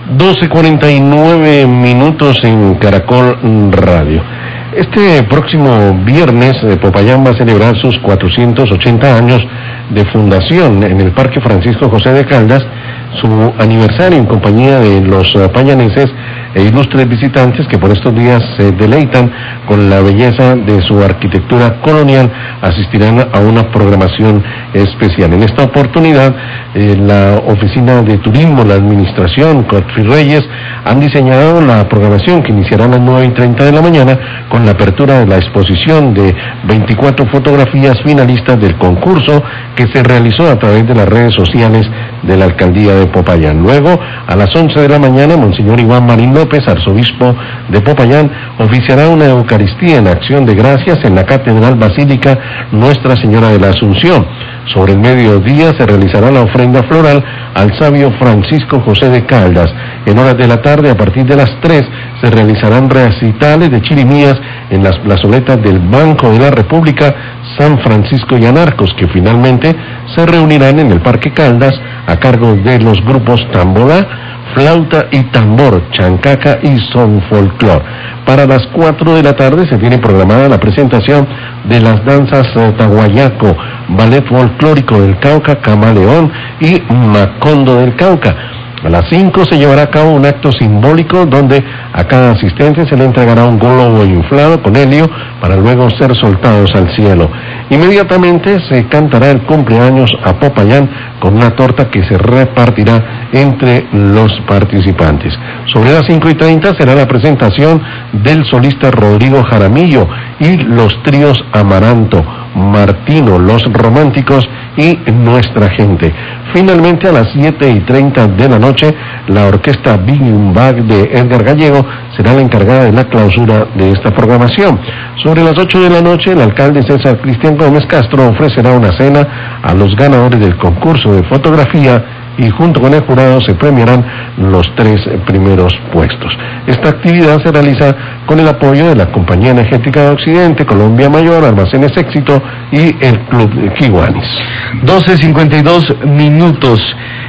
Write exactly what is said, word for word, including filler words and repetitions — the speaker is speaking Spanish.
doce cuarenta y nueve minutos en Caracol Radio. Este próximo viernes, eh, Popayán va a celebrar sus cuatrocientos ochenta años de fundación en el Parque Francisco José de Caldas, su aniversario en compañía de los uh, payanenses e ilustres visitantes que por estos días se deleitan con la belleza de su arquitectura colonial, asistirán a una programación especial. En esta oportunidad, eh, la Oficina de Turismo, la Administración, Godfrey Reyes, han diseñado la programación que iniciará a las nueve y treinta de la mañana con la apertura de la exposición de veinticuatro fotografías finalistas del concurso que se realizó a través de las redes sociales de la Alcaldía de Popayán. Luego, a las once de la mañana, Monseñor Iván Marín López, arzobispo de Popayán, oficiará una Eucaristía en acción de gracias en la Catedral Basílica Nuestra Señora de la Asunción. Sobre el mediodía se realizará la ofrenda floral al sabio Francisco José de Caldas. En horas de la tarde, a partir de las tres, se realizarán recitales de chirimías en las plazoletas del Banco de la República, San Francisco y Anarcos, que finalmente se reunirán en el Parque Caldas a cargo de los grupos Tamborá, Flauta y Tambor, Chancaca y Son Folclor. Para las cuatro de la tarde se tiene programada la presentación de las danzas Tahuayaco, Ballet Folclórico del Cauca, Camaleón y Macondo del Cauca. A las cinco se llevará a cabo un acto simbólico donde a cada asistente se le entregará un globo inflado con helio para luego ser soltados al cielo. Inmediatamente se cantará el cumpleaños a Popayán con una torta que se repartirá entre los participantes. Sobre las cinco y treinta será la presentación del solista Rodrigo Jaramillo y los tríos Amaranto, Martino, Los Románticos y Nuestra Gente. Finalmente, a las siete y treinta de la noche, la orquesta Big Bag de Edgar Gallego será la encargada de la clausura de esta programación. Sobre las ocho de la noche, el alcalde César Cristian Gómez Castro ofrecerá una cena a los ganadores del concurso de fotografía y junto con el jurado se premiarán los tres primeros puestos. Esta actividad se realiza con el apoyo de la Compañía Energética de Occidente, Colombia Mayor, Almacenes Éxito y el Club Kiwanis. doce cincuenta y dos minutos.